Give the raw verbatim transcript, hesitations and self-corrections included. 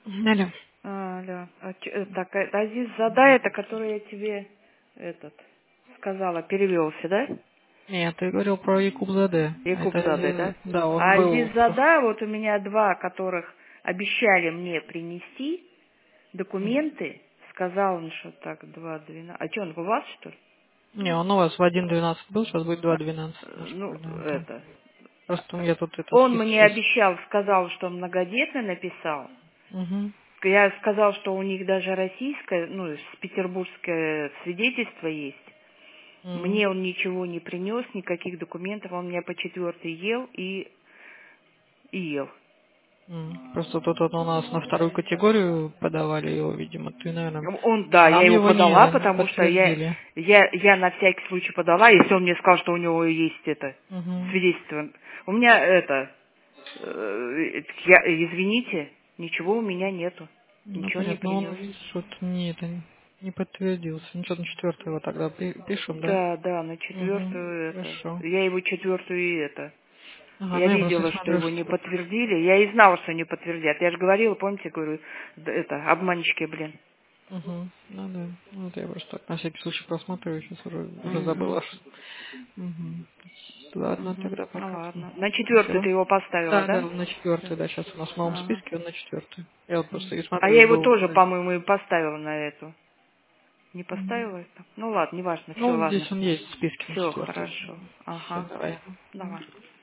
Алло. А, да. А, ч- э, так, э, Азиз Задай, это который я тебе этот сказала, перевелся, да? Нет, ты говорил про Якуб Заде. Якуб Это, Задай, э, да? да, он А был... Азиз Зада, вот у меня два, которых обещали мне принести документы. Сказал он, что так, два двенадцать. А что, он у вас, что ли? Не, он у вас в один двенадцать был, сейчас будет два А, двенадцать. э, Может, ну, когда он там. это. Просто у меня тут этот Он список мне сейчас. обещал, сказал, что многодетный написал. Угу. Я сказал, что у них даже российское, ну, с- петербургское свидетельство есть. М, Мне он ничего не принес, никаких документов. Он меня по четвертой ел и, и ел. м. Просто тут вот у нас на вторую категорию подавали его, видимо. Ты, наверное... Он, да, я Нам его его подала, не, не потому что я, подтвердили. я, я на всякий случай подала, если он мне сказал, что у него есть это Угу. свидетельство. У меня это, э, я, извините, ничего у меня нету, Ну, ничего не понятно. Но он, принес. видишь, вот не, это, не подтвердился. Ничего, на четвертого тогда пи- пишем, да? Да, да, на Угу. четвертую это. Хорошо. Я его четвертую и это. Ага, Я ну я просто видела, что смотрю, его не что... подтвердили. Я и знала, что не подтвердят. Я же говорила, помните, говорю, да, это, обманщики, блин. Угу. Ну да. Ну, вот я просто так на всякий случай просматриваю, сейчас уже, уже Угу. забыла. Угу. Ладно, Угу. тогда Ну пока. ладно. На четвертую Спасибо. ты его поставила, Да, да, да? на четвертый, да, сейчас у нас в новом Ага. списке он на четвертый. Я вот просто и А я смотрю, его был... тоже, по-моему, и поставила на эту. Не Мгм. поставила это? Ну ладно, неважно, все, Ну, ладно. здесь он есть в списке на Все, четвертый. хорошо. Все, Ага. давай. Давай.